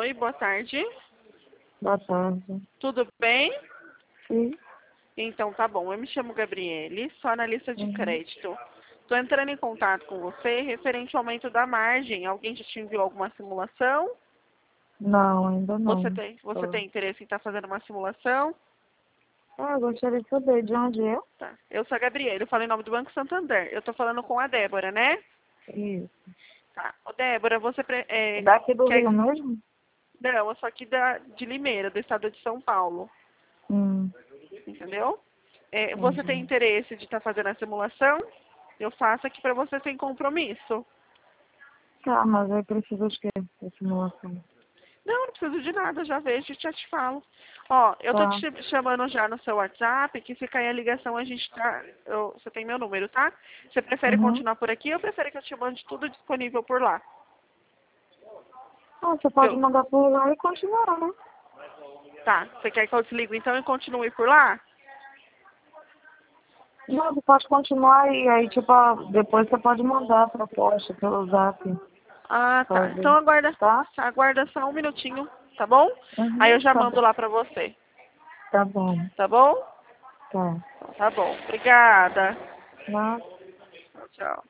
Oi, boa tarde. Boa tarde. Tudo bem? Sim. Então tá bom. Eu me chamo Gabriele, sou analista de Uhum. crédito. Estou entrando em contato com você referente ao aumento da margem. Alguém já te enviou alguma simulação? Não, ainda Você não. tem, você tem interesse em estar fazendo uma simulação? Eu gostaria de saber de onde é. Tá. Eu sou a Gabriele, eu falo em nome do Banco Santander. Eu estou falando com a Débora, né? Isso. Tá. Ô, Débora, você Daqui do quer... Rio mesmo? Não, eu sou aqui de Limeira, do estado de São Paulo. Hum, Entendeu? Você tem entendi. interesse de estar fazendo a simulação? Eu faço aqui para você sem compromisso. Tá, mas eu preciso de quê? Da simulação. Não, não preciso de nada, já vejo e já te falo. Ó, eu tô te Tá. chamando já no seu WhatsApp, que se cair a ligação a gente tá... você tem meu número, tá? Você prefere Uhum. continuar por aqui ou prefere que eu te mande tudo disponível por lá? Ah, você pode Eu, mandar por lá e continuar, né? tá, você quer que eu desligue então e continue por lá? Não, você pode continuar e aí, tipo, depois você pode mandar a proposta pelo zap. Ah, tá. Pode. Então aguarda, Tá? aguarda só um minutinho, tá bom? Aí eu Uhum. já Tá mando bom. lá pra você, Tá bom. tá bom? Tá. Então, tá bom. Obrigada. Mas Tchau, tchau.